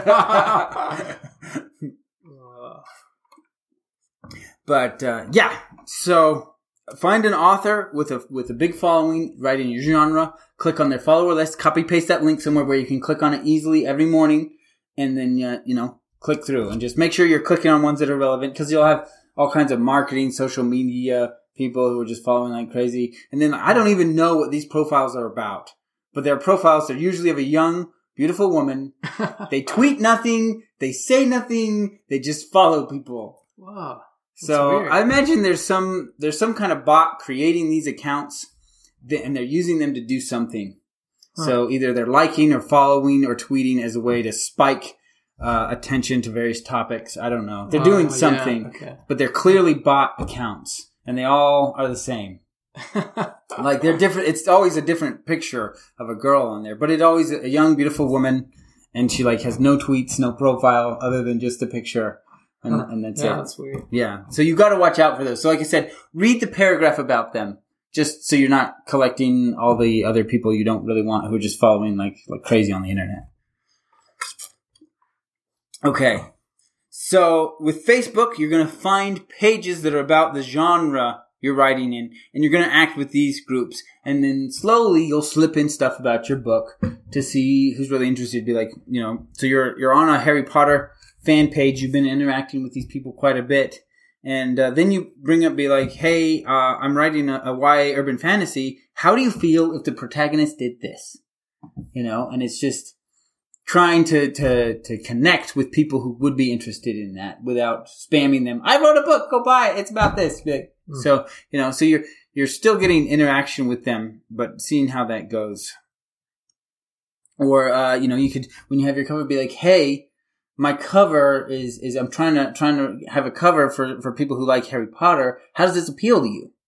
But, uh, yeah, so find an author with a, with a big following, write in your genre, click on their follower list, copy paste that link somewhere where you can click on it easily every morning, and then, uh, you know, click through and just make sure you're clicking on ones that are relevant, because you'll have all kinds of marketing, social media people who are just following like crazy. And then I don't even know what these profiles are about, but they're profiles. They're usually of a young, beautiful woman. They tweet nothing. They say nothing. They just follow people. Wow. So weird. I imagine there's some there's some kind of bot creating these accounts, that, and they're using them to do something. Huh. So either they're liking or following or tweeting as a way to spike uh, attention to various topics. I don't know. They're oh, doing something, yeah. okay. but they're clearly bot accounts, and they all are the same. Like they're different. It's always a different picture of a girl on there, but it's always a young, beautiful woman, and she like has no tweets, no profile other than just a picture. And, huh. and that's yeah, it. That's weird. Yeah. So you got to watch out for those. So like I said, read the paragraph about them just so you're not collecting all the other people you don't really want who are just following like, like crazy on the internet. Okay. So with Facebook, you're going to find pages that are about the genre you're writing in, and you're going to act with these groups. And then slowly you'll slip in stuff about your book to see who's really interested. Be like, you know, so you're, you're on a Harry Potter fan page, you've been interacting with these people quite a bit, and uh, then you bring up, be like, hey, uh, I'm writing a, a Y A urban fantasy. How do you feel if the protagonist did this? You know, and it's just trying to, to, to connect with people who would be interested in that without spamming them. I wrote a book, go buy it. It's about this. Like, mm. So, you know, so you're, you're still getting interaction with them, but seeing how that goes. Or, uh, you know, you could, when you have your cover, be like, hey, my cover is, is I'm trying to, trying to have a cover for, for people who like Harry Potter. How does this appeal to you?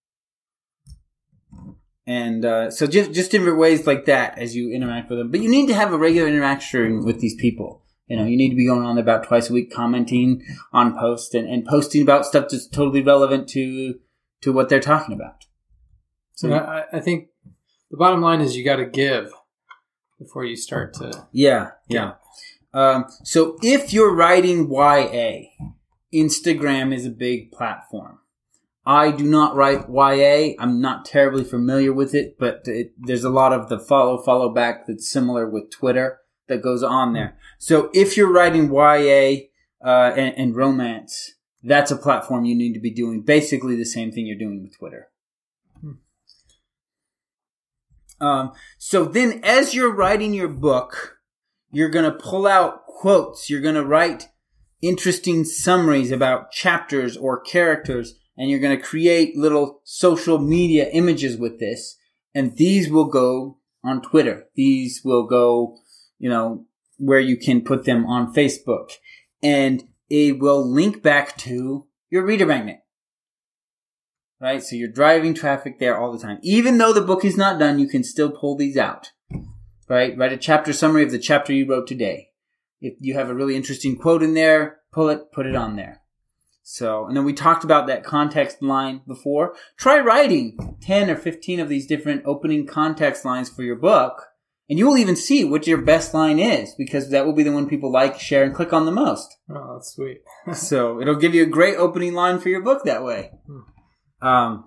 And, uh, so just, just different ways like that as you interact with them. But you need to have a regular interaction with these people. You know, you need to be going on there about twice a week, commenting on posts and, and posting about stuff that's totally relevant to, to what they're talking about. So I, I think the bottom line is you got to give before you start to. Yeah. Yeah. Um, so if you're writing Y A, Instagram is a big platform. I do not write Y A. I'm not terribly familiar with it, but it, there's a lot of the follow, follow back that's similar with Twitter that goes on there. So if you're writing Y A, uh, and, and romance, that's a platform you need to be doing basically the same thing you're doing with Twitter. Hmm. Um, so then as you're writing your book, you're going to pull out quotes. You're going to write interesting summaries about chapters or characters, and you're going to create little social media images with this. And these will go on Twitter. These will go, you know, where you can put them on Facebook. And it will link back to your reader magnet. Right? So you're driving traffic there all the time. Even though the book is not done, you can still pull these out. Right? Write a chapter summary of the chapter you wrote today. If you have a really interesting quote in there, pull it, put it on there. So, and then we talked about that context line before. Try writing ten or fifteen of these different opening context lines for your book, and you will even see what your best line is, because that will be the one people like, share, and click on the most. Oh, that's sweet. So, it'll give you a great opening line for your book that way. Hmm. Um,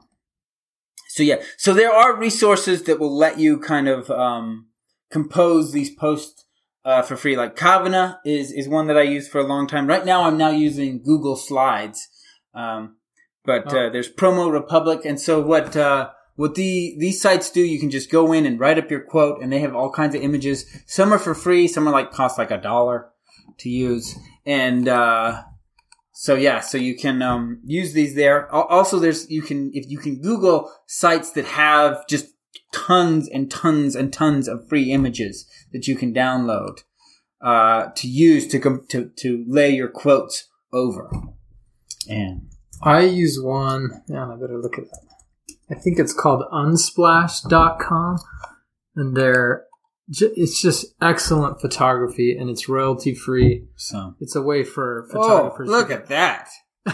so yeah, so there are resources that will let you kind of, um, compose these posts uh, for free. Like Kavana is is one that I used for a long time. Right now, I'm now using Google Slides, um, but oh. uh, there's Promo Republic. And so what uh, what the these sites do, you can just go in and write up your quote, and they have all kinds of images. Some are for free, some are like cost like a dollar to use, and uh, so yeah, so you can um, use these there. Also, there's you can if you can Google sites that have just tons and tons and tons of free images that you can download uh, to use to, com- to to lay your quotes over. And I use one. Yeah, I better look at that. I think it's called unsplash dot com, and they're it's just excellent photography, and it's royalty free. So it's a way for photographers. Oh, look to at that!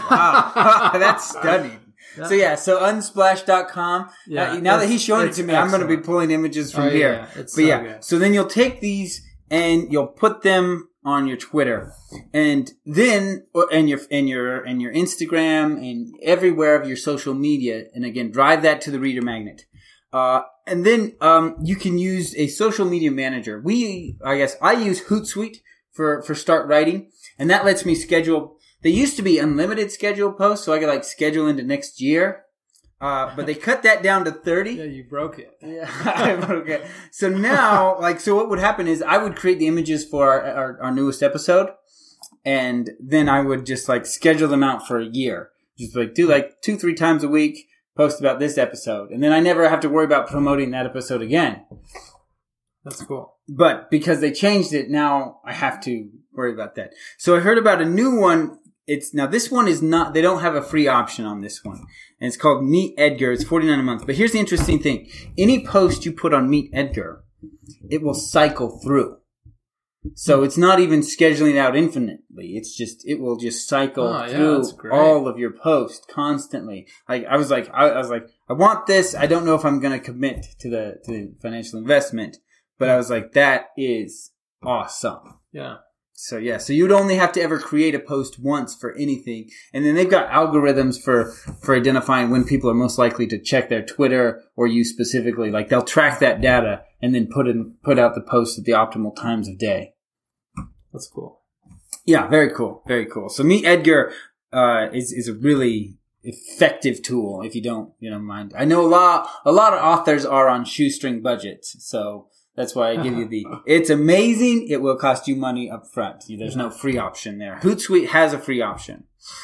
Wow, that's stunning. Yeah. So yeah, so unsplash dot com. Yeah, uh, now that he's showing it to me, excellent. I'm going to be pulling images from oh, here. Yeah, it's but so yeah, good. So then you'll take these and you'll put them on your Twitter, and then and your and your and your Instagram and everywhere of your social media, and again, drive that to the reader magnet. Uh, and then um, you can use a social media manager. We, I guess, I use Hootsuite for for start writing, and that lets me schedule. They used to be unlimited schedule posts, so I could like schedule into next year. Uh, but they cut that down to thirty. Yeah, you broke it. Yeah, I broke it. So now, like, so what would happen is I would create the images for our, our, our newest episode, and then I would just like schedule them out for a year. Just like do like two, three times a week, post about this episode, and then I never have to worry about promoting that episode again. That's cool. But because they changed it, now I have to worry about that. So I heard about a new one. It's now this one is not, they don't have a free option on this one. And it's called Meet Edgar. It's forty-nine dollars a month. But here's the interesting thing. Any post you put on Meet Edgar, it will cycle through. So it's not even scheduling it out infinitely. It's just, it will just cycle oh, yeah, through all of your posts constantly. Like I was like, I, I was like, I want this. I don't know if I'm going to commit to the, to the financial investment, but I was like, that is awesome. Yeah. So yeah, so you'd only have to ever create a post once for anything. And then they've got algorithms for, for identifying when people are most likely to check their Twitter or you specifically. Like they'll track that data and then put in, put out the post at the optimal times of day. That's cool. Yeah, very cool. Very cool. So Meet Edgar, uh, is, is a really effective tool if you don't, you know, mind. I know a lot, a lot of authors are on shoestring budgets. So that's why I give you the, it's amazing. It will cost you money up front. There's no free option there. Hootsuite has a free option.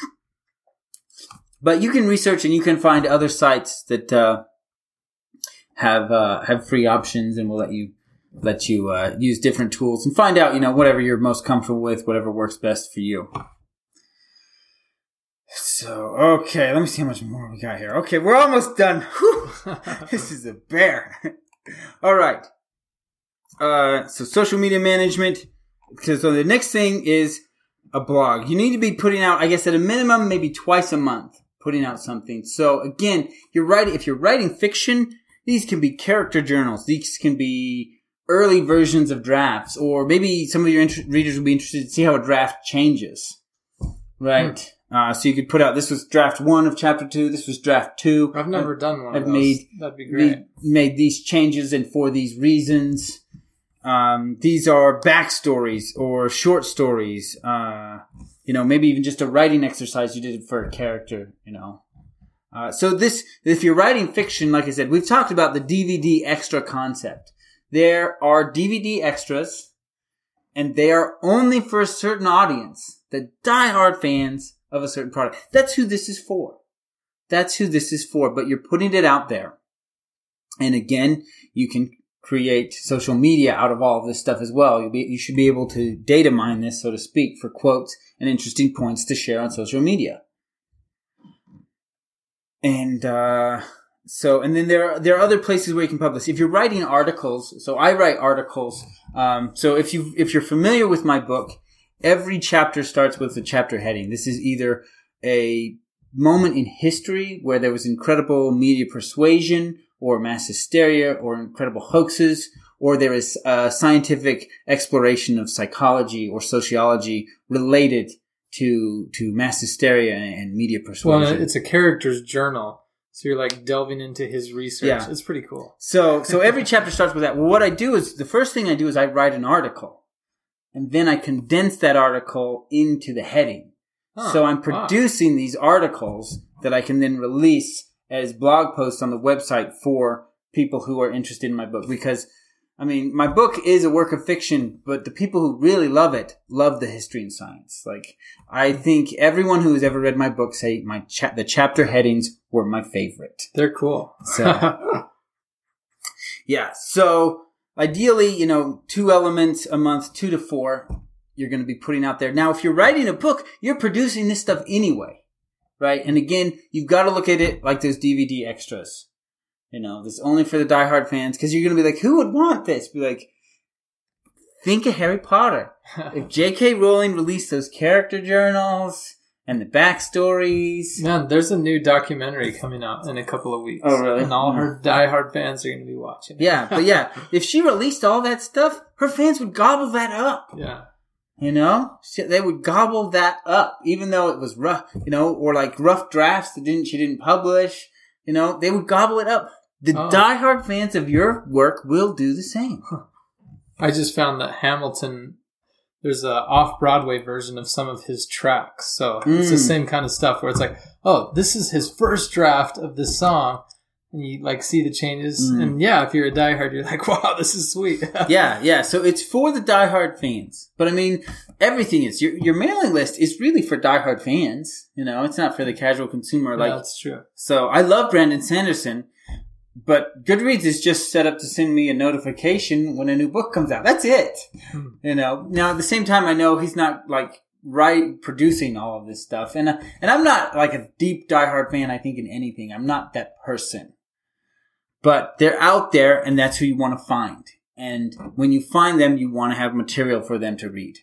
But you can research and you can find other sites that, uh, have, uh, have free options and will let you, let you, uh, use different tools and find out, you know, whatever you're most comfortable with, whatever works best for you. So, okay, let me see how much more we got here. Okay, we're almost done. Whew. This is a bear. All right. Uh, so social media management. So, so the next thing is a blog. You need to be putting out, I guess, at a minimum, maybe twice a month, putting out something. So again, you're writing, if you're writing fiction, these can be character journals. These can be early versions of drafts, or maybe some of your inter- readers will be interested to see how a draft changes. Right. Hmm. Uh, so you could put out, this was draft one of chapter two. This was draft two. I've never I've, done one I've of those. Made, That'd be great. Made, made these changes and for these reasons. Um, these are backstories or short stories. Uh, you know, maybe even just a writing exercise you did for a character, you know. Uh, so this, if you're writing fiction, like I said, we've talked about the D V D extra concept. There are D V D extras, and they are only for a certain audience, the diehard fans of a certain product. That's who this is for. That's who this is for, but you're putting it out there. And again, you can create social media out of all of this stuff as well. You'll be, you should be able to data mine this, so to speak, for quotes and interesting points to share on social media. And, uh, so, and then there are, there are other places where you can publish. If you're writing articles, so I write articles. Um, so if you, if you're familiar with my book, every chapter starts with a chapter heading. This is either a moment in history where there was incredible media persuasion or mass hysteria or incredible hoaxes, or there is a scientific exploration of psychology or sociology related to, to mass hysteria and media persuasion. Well, it's a character's journal. So you're like delving into his research. Yeah. It's pretty cool. So, so every chapter starts with that. Well, what I do is, the first thing I do is I write an article. And then I condense that article into the heading. Huh, so I'm producing wow. these articles that I can then release as blog posts on the website for people who are interested in my book. Because, I mean, my book is a work of fiction, but the people who really love it love the history and science. Like, I think everyone who has ever read my book say my cha- the chapter headings were my favorite. They're cool. So, yeah. So, ideally, you know, two elements a month, two to four, you're going to be putting out there. Now, if you're writing a book, you're producing this stuff anyway, right? And again, you've got to look at it like those D V D extras. You know, this is only for the diehard fans, because you're going to be like, who would want this? Be like, think of Harry Potter. If J K Rowling released those character journals and the backstories. Man, there's a new documentary coming out in a couple of weeks. Oh, really? And all her diehard fans are going to be watching it. Yeah, but yeah, if she released all that stuff, her fans would gobble that up. Yeah. You know? They would gobble that up, even though it was rough, you know, or like rough drafts that didn't, she didn't publish. You know, they would gobble it up. The oh. diehard fans of your work will do the same. I just found that Hamilton, there's a off-Broadway version of some of his tracks. So Mm. it's the same kind of stuff where it's like, oh, this is his first draft of this song. And you like see the changes. Mm. And yeah, if you're a diehard, you're like, wow, this is sweet. Yeah, yeah. So it's for the diehard fans. But I mean, everything is. Your your mailing list is really for diehard fans. You know, it's not for the casual consumer. Like, yeah, that's true. So I love Brandon Sanderson, but Goodreads is just set up to send me a notification when a new book comes out. That's it. Hmm. You know. Now at the same time, I know he's not like right producing all of this stuff, and uh, and I'm not like a deep diehard fan. I think in anything, I'm not that person. But they're out there, and that's who you want to find. And when you find them, you want to have material for them to read.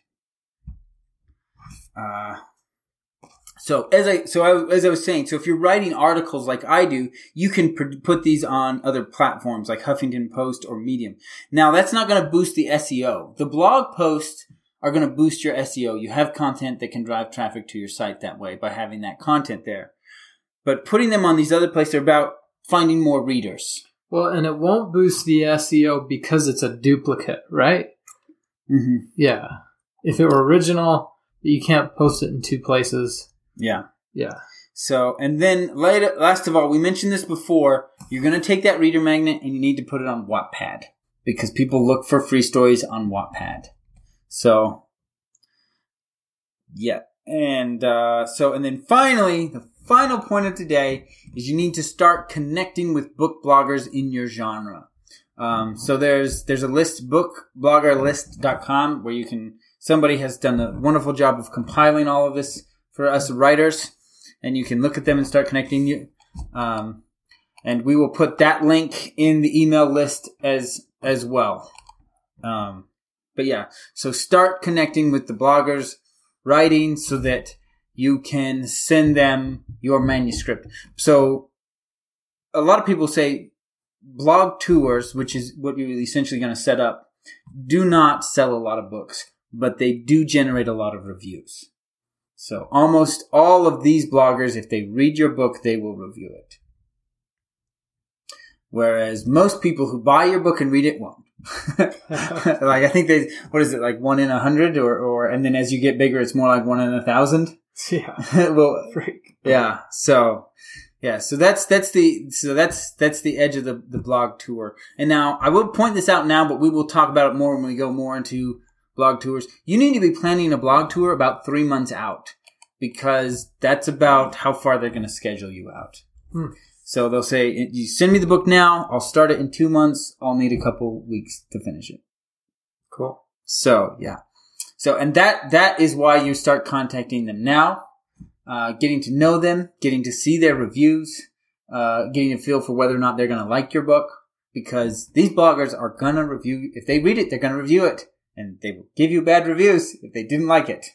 Uh, so as I so I, as I was saying, so if you're writing articles like I do, you can pr- put these on other platforms like Huffington Post or Medium. Now that's not going to boost the S E O. The blog posts are going to boost your S E O. You have content that can drive traffic to your site that way by having that content there. But putting them on these other places are about finding more readers. Well, and it won't boost the S E O because it's a duplicate, right? Mm-hmm. Yeah. If it were original, you can't post it in two places. Yeah. Yeah. So, and then later, last of all, we mentioned this before, you're going to take that reader magnet and you need to put it on Wattpad because people look for free stories on Wattpad. So, yeah. And, uh, so, and then finally, the final point of today is you need to start connecting with book bloggers in your genre. Um, so there's, there's a list, book blogger list dot com, where you can, somebody has done a wonderful job of compiling all of this for us writers, and you can look at them and start connecting you. Um, and we will put that link in the email list as, as well. Um, but yeah, so start connecting with the bloggers writing so that you can send them your manuscript. So a lot of people say blog tours, which is what you're essentially going to set up, do not sell a lot of books, but they do generate a lot of reviews. So almost all of these bloggers, if they read your book, they will review it. Whereas most people who buy your book and read it won't. Like, I think they, what is it, like one in a hundred or, or, and then as you get bigger, it's more like one in a thousand. Yeah. Well, Freak. yeah. So, yeah. So that's, that's the, so that's, that's the edge of the, the blog tour. And now I will point this out now, but we will talk about it more when we go more into blog tours. You need to be planning a blog tour about three months out because that's about how far they're going to schedule you out. Hmm. So they'll say, you send me the book now. I'll start it in two months. I'll need a couple weeks to finish it. Cool. So, yeah. So, and that, that is why you start contacting them now, uh, getting to know them, getting to see their reviews, uh, getting a feel for whether or not they're going to like your book, because these bloggers are going to review, if they read it, they're going to review it, and they will give you bad reviews if they didn't like it.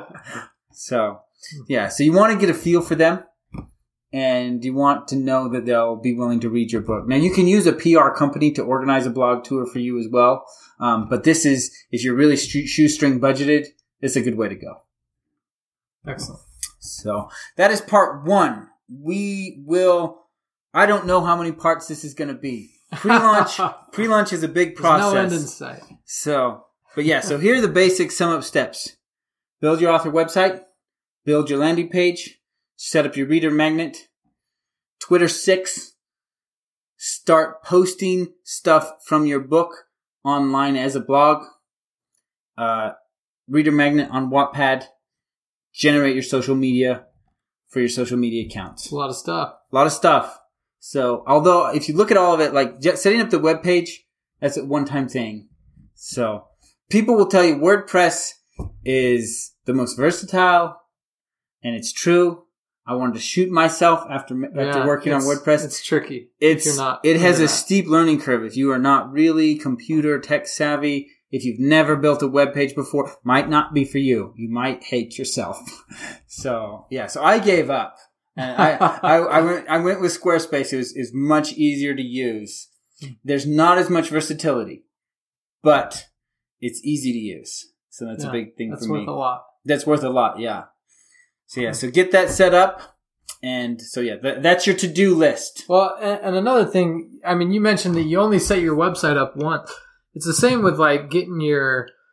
So, yeah, so you want to get a feel for them, and you want to know that they'll be willing to read your book. Now, you can use a P R company to organize a blog tour for you as well. Um, but this is, if you're really shoestring budgeted, it's a good way to go. Excellent. So that is part one. We will, I don't know how many parts this is going to be. Pre-launch, pre-launch is a big process. There's no end in sight. So, but yeah, so here are the basic sum up steps. Build your author website, build your landing page, set up your reader magnet, Twitter six, start posting stuff from your book online as a blog, uh, reader magnet on Wattpad, generate your social media for your social media accounts. It's a lot of stuff. A lot of stuff. So, although if you look at all of it, like just setting up the web page, that's a one-time thing. So, people will tell you WordPress is the most versatile, and it's true. I wanted to shoot myself after after Yeah, working on it's- WordPress. It's tricky. It's if you're not, it has you're a not. steep learning curve. If you are not really computer tech savvy, if you've never built a web page before, might not be for you. You might hate yourself. So yeah, so I gave up. And I, I, I went I went with Squarespace. It was is much easier to use. There's not as much versatility, but it's easy to use. So that's Yeah, a big thing That's for me. worth a lot. That's worth a lot, yeah. So yeah, so get that set up. And so yeah, th- that's your to-do list. Well, and, and another thing, I mean, you mentioned that you only set your website up once. It's the same with like getting your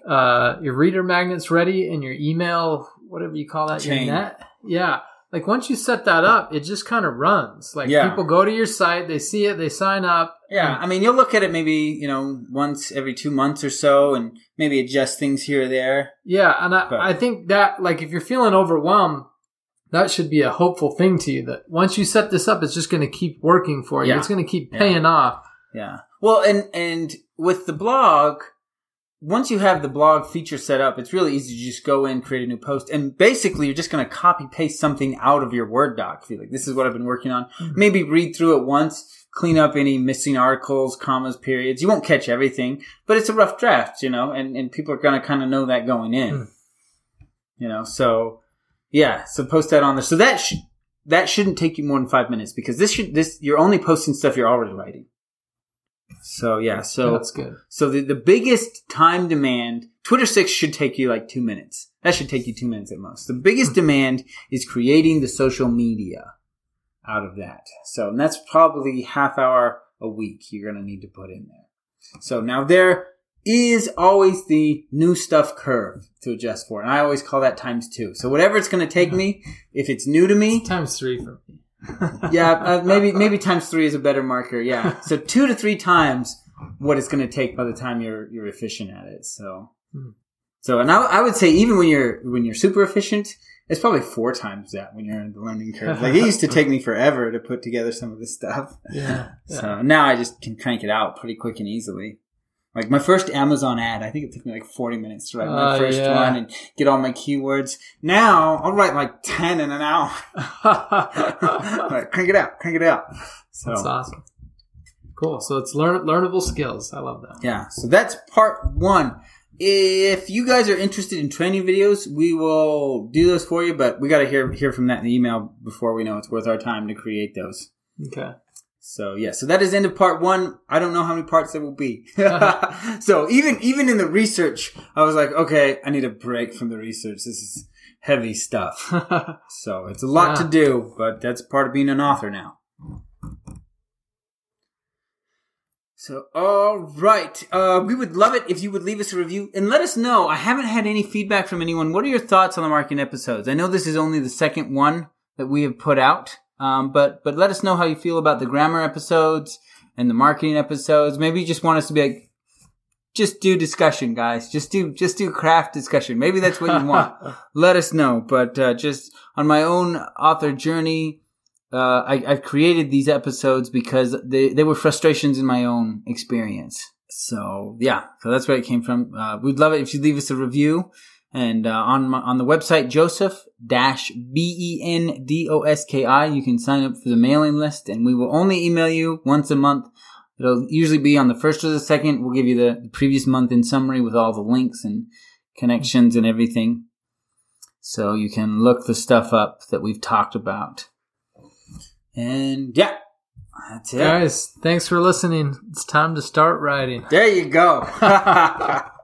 uh, your reader magnets ready and your email, whatever you call that, Chain. your net. Yeah. Like once you set that up, it just kind of runs. Like Yeah. people go to your site, they see it, they sign up. Yeah, I mean, you'll look at it maybe, you know, once every two months or so and maybe adjust things here or there. Yeah, and I, But- I think that, like, if you're feeling overwhelmed, that should be a hopeful thing to you, that once you set this up, it's just going to keep working for you. Yeah. It's going to keep Yeah. paying off. Yeah. Well, and, and with the blog, once you have the blog feature set up, it's really easy to just go in, create a new post, and basically you're just going to copy paste something out of your Word doc. Feel like this is what I've been working on. Mm-hmm. Maybe read through it once, clean up any missing articles, commas, periods. You won't catch everything, but it's a rough draft, you know, and, and people are going to kind of know that going in, Mm. you know, so yeah, so post that on there. So that should, that shouldn't take you more than five minutes because this should, this, you're only posting stuff you're already writing. So yeah, so That's good. so the, the biggest time demand, Twitter six should take you like two minutes. That should take you two minutes at most. The biggest demand is creating the social media out of that. So and that's probably half hour a week you're going to need to put in there. So now there is always the new stuff curve to adjust for. And I always call that times two. So whatever it's going to take me, if it's new to me, Times three for me. yeah, uh, maybe maybe times three is a better marker. Yeah, so two to three times what it's going to take by the time you're you're efficient at it. So, Hmm. so and I, I would say even when you're when you're super efficient, it's probably four times that when you're in the learning curve. Like it used to take me forever to put together some of this stuff. Yeah. yeah. So now I just can crank it out pretty quick and easily. Like my first Amazon ad, I think it took me like forty minutes to write my Oh, first yeah. one and get all my keywords. Now I'll write like ten in an hour. Like, crank it out, crank it out. So That's awesome. Cool. So it's learn learnable skills. I love that. yeah, so that's part one. If you guys are interested in training videos, we will do those for you, but we got to hear hear from that in the email before we know it's worth our time to create those. Okay. So yeah, so that is end of part one. I don't know how many parts there will be. So even even in the research, I was like, okay, I need a break from the research. This is heavy stuff. So it's a lot Yeah. to do, but that's part of being an author now. So, all right. Uh, we would love it if you would leave us a review and let us know. I haven't had any feedback from anyone. What are your thoughts on the marketing episodes? I know this is only the second one that we have put out, um, but but let us know how you feel about the grammar episodes and the marketing episodes. Maybe you just want us to be like, just do discussion, guys. Just do just do craft discussion. Maybe that's what you want. Let us know. But uh, just on my own author journey, Uh, I, I've created these episodes because they, they were frustrations in my own experience. So yeah, so that's where it came from. Uh, we'd love it if you leave us a review. And uh, on my, on the website, Joseph B E N D O S K I, you can sign up for the mailing list, and we will only email you once a month. It'll usually be on the first or the second. We'll give you the, the previous month in summary with all the links and connections and everything. So you can look the stuff up that we've talked about. And yeah, that's it. Guys, thanks for listening. It's time to start writing. There you go.